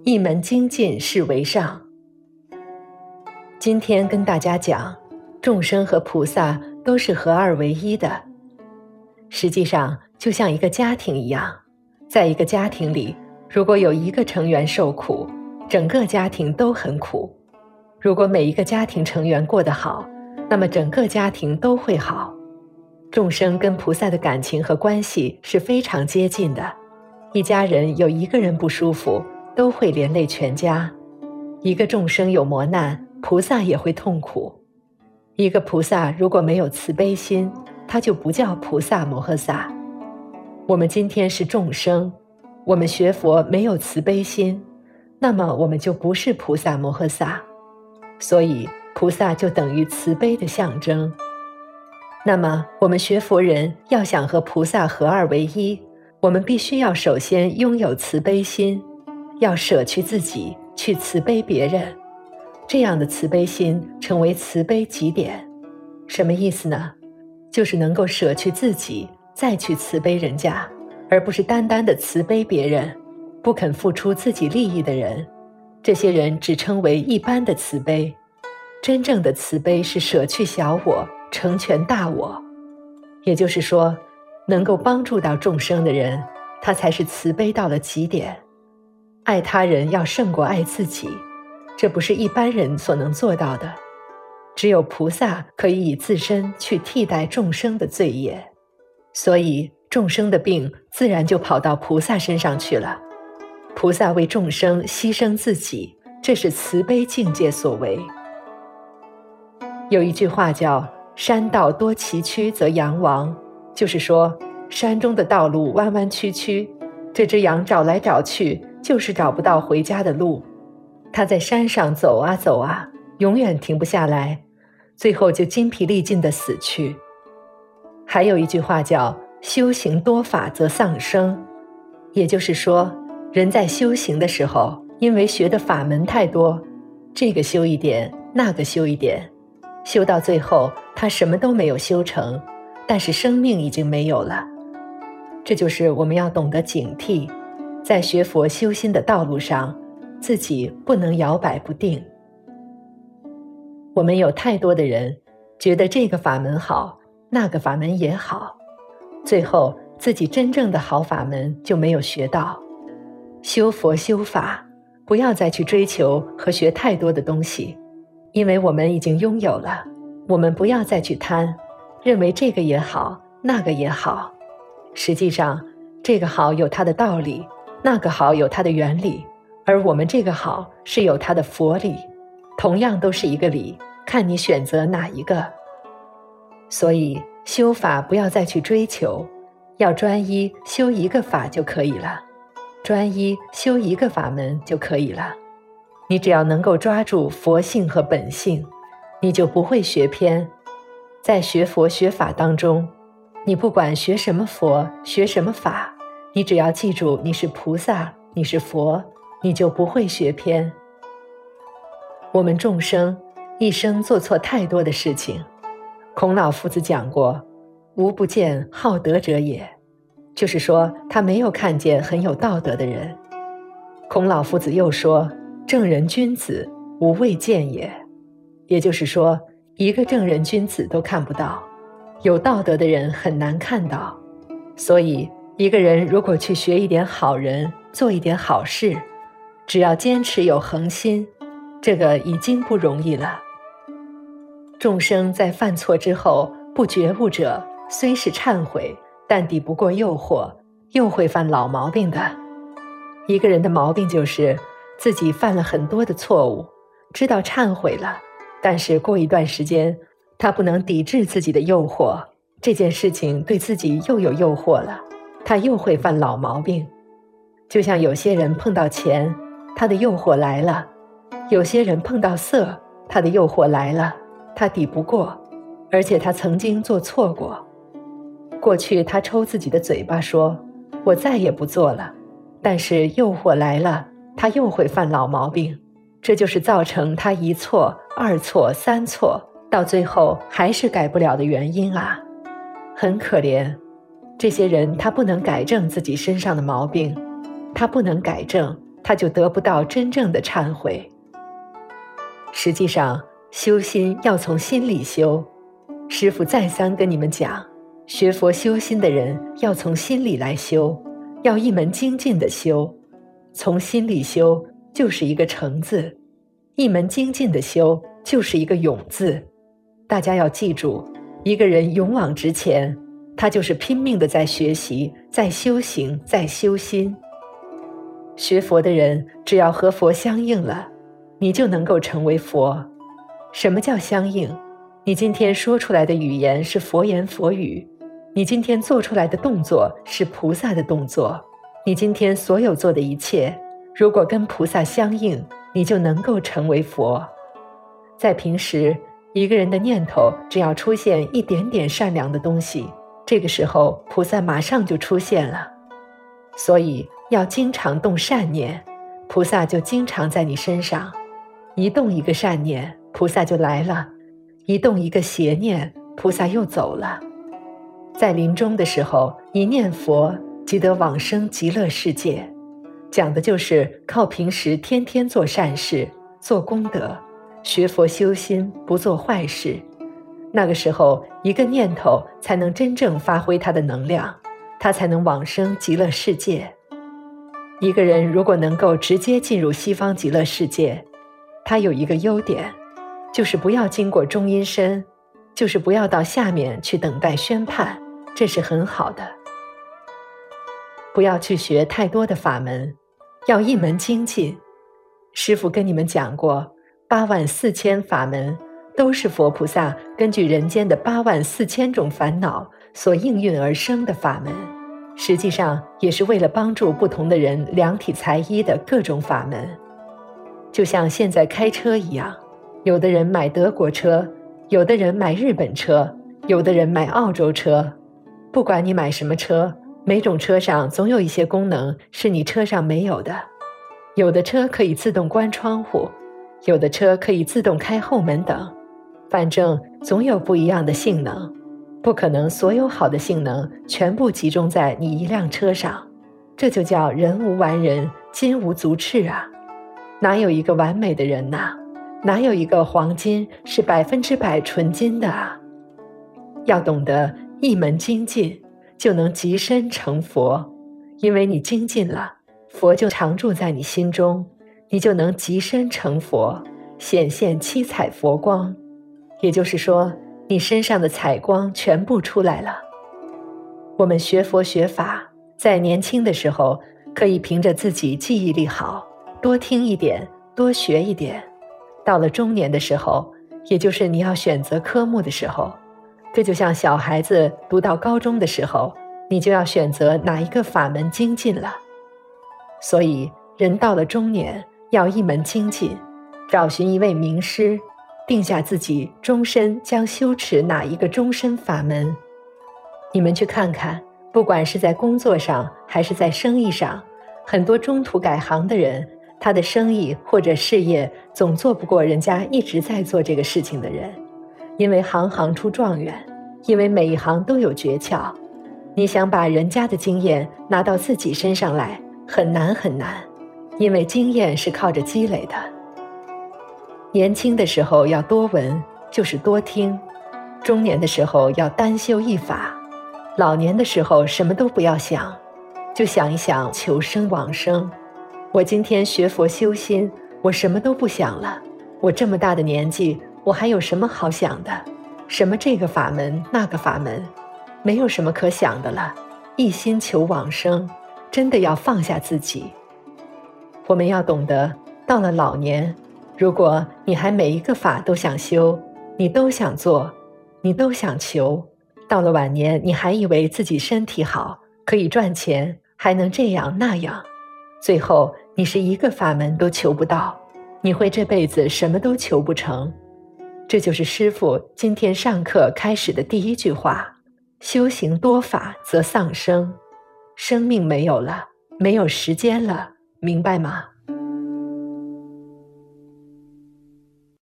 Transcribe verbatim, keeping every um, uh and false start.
一门精进是为上。今天跟大家讲，众生和菩萨都是合二为一的。实际上就像一个家庭一样，在一个家庭里，如果有一个成员受苦，整个家庭都很苦。如果每一个家庭成员过得好，那么整个家庭都会好。众生跟菩萨的感情和关系是非常接近的，一家人有一个人不舒服，都会连累全家。一个众生有磨难，菩萨也会痛苦。一个菩萨如果没有慈悲心，他就不叫菩萨摩诃萨。我们今天是众生，我们学佛没有慈悲心，那么我们就不是菩萨摩诃萨。所以菩萨就等于慈悲的象征。那么我们学佛人要想和菩萨合二为一，我们必须要首先拥有慈悲心，要舍去自己去慈悲别人，这样的慈悲心成为慈悲极点。什么意思呢？就是能够舍去自己再去慈悲人家，而不是单单的慈悲别人，不肯付出自己利益的人，这些人只称为一般的慈悲。真正的慈悲是舍去小我，成全大我。也就是说，能够帮助到众生的人，他才是慈悲到了极点。爱他人要胜过爱自己，这不是一般人所能做到的。只有菩萨可以以自身去替代众生的罪业，所以众生的病自然就跑到菩萨身上去了。菩萨为众生牺牲自己，这是慈悲境界所为。有一句话叫山道多崎岖则羊亡，就是说山中的道路弯弯曲曲，这只羊找来找去就是找不到回家的路。它在山上走啊走啊，永远停不下来，最后就筋疲力尽地死去。还有一句话叫修行多法则丧生，也就是说，人在修行的时候，因为学的法门太多，这个修一点，那个修一点，修到最后他什么都没有修成，但是生命已经没有了。这就是我们要懂得警惕，在学佛修心的道路上，自己不能摇摆不定。我们有太多的人觉得这个法门好，那个法门也好，最后自己真正的好法门就没有学到。修佛修法，不要再去追求和学太多的东西，因为我们已经拥有了，我们不要再去贪，认为这个也好，那个也好。实际上，这个好有它的道理，那个好有它的原理，而我们这个好是有它的佛理，同样都是一个理，看你选择哪一个。所以修法不要再去追求，要专一修一个法就可以了，专一修一个法门就可以了。你只要能够抓住佛性和本性，你就不会学偏。在学佛学法当中，你不管学什么佛，学什么法，你只要记住你是菩萨，你是佛，你就不会学偏。我们众生一生做错太多的事情，孔老夫子讲过，无不见好德者也，就是说他没有看见很有道德的人。孔老夫子又说，正人君子无未见也，也就是说一个正人君子都看不到，有道德的人很难看到。所以一个人如果去学一点好人，做一点好事，只要坚持有恒心，这个已经不容易了。众生在犯错之后不觉悟者，虽是忏悔，但抵不过诱惑，又会犯老毛病的。一个人的毛病就是自己犯了很多的错误，知道忏悔了，但是过一段时间他不能抵制自己的诱惑，这件事情对自己又有诱惑了，他又会犯老毛病。就像有些人碰到钱，他的诱惑来了，有些人碰到色，他的诱惑来了，他抵不过，而且他曾经做错过。过去他抽自己的嘴巴说，我再也不做了，但是诱惑来了，他又会犯老毛病。这就是造成他一错、二错、三错，到最后还是改不了的原因啊。很可怜，这些人他不能改正自己身上的毛病，他不能改正， 他就得不到真正的忏悔。实际上，修心要从心里修。师父再三跟你们讲，学佛修心的人要从心里来修，要一门精进的修。从心里修就是一个诚字，一门精进的修就是一个勇字。大家要记住，一个人勇往直前，他就是拼命的在学习，在修行，在修心。学佛的人只要和佛相应了，你就能够成为佛。什么叫相应？你今天说出来的语言是佛言佛语，你今天做出来的动作是菩萨的动作，你今天所有做的一切，如果跟菩萨相应，你就能够成为佛。在平时，一个人的念头只要出现一点点善良的东西，这个时候菩萨马上就出现了。所以要经常动善念，菩萨就经常在你身上。一动一个善念，菩萨就来了；一动一个邪念，菩萨又走了。在临终的时候，一念佛即得往生极乐世界，讲的就是靠平时天天做善事，做功德，学佛修心，不做坏事。那个时候，一个念头才能真正发挥它的能量，它才能往生极乐世界。一个人如果能够直接进入西方极乐世界，他有一个优点，就是不要经过中阴身，就是不要到下面去等待宣判，这是很好的。不要去学太多的法门，要一门精进。师父跟你们讲过，八万四千法门都是佛菩萨根据人间的八万四千种烦恼所应运而生的法门，实际上也是为了帮助不同的人量体裁衣的各种法门。就像现在开车一样，有的人买德国车，有的人买日本车，有的人买澳洲车。不管你买什么车，每种车上总有一些功能是你车上没有的。有的车可以自动关窗户，有的车可以自动开后门等，反正总有不一样的性能。不可能所有好的性能全部集中在你一辆车上，这就叫人无完人，金无足赤啊！哪有一个完美的人呐？哪有一个黄金是百分之百纯金的啊？要懂得一门精进，就能极身成佛。因为你精进了，佛就常住在你心中，你就能极身成佛，显现七彩佛光。也就是说，你身上的彩光全部出来了。我们学佛学法，在年轻的时候，可以凭着自己记忆力好，多听一点，多学一点。到了中年的时候，也就是你要选择科目的时候，这就像小孩子读到高中的时候，你就要选择哪一个法门精进了。所以，人到了中年，要一门精进，找寻一位名师，定下自己终身将修持哪一个终身法门。你们去看看，不管是在工作上还是在生意上，很多中途改行的人，他的生意或者事业总做不过人家一直在做这个事情的人。因为行行出状元，因为每一行都有诀窍，你想把人家的经验拿到自己身上来，很难很难，因为经验是靠着积累的。年轻的时候要多闻，就是多听；中年的时候要单修一法；老年的时候什么都不要想，就想一想求生往生。我今天学佛修心，我什么都不想了。我这么大的年纪，我还有什么好想的？什么这个法门那个法门，没有什么可想的了。一心求往生，真的要放下自己。我们要懂得，到了老年，如果你还每一个法都想修，你都想做，你都想求，到了晚年，你还以为自己身体好，可以赚钱，还能这样那样，最后你是一个法门都求不到，你会这辈子什么都求不成。这就是师父今天上课开始的第一句话：修行多法则丧生，生命没有了，没有时间了，明白吗？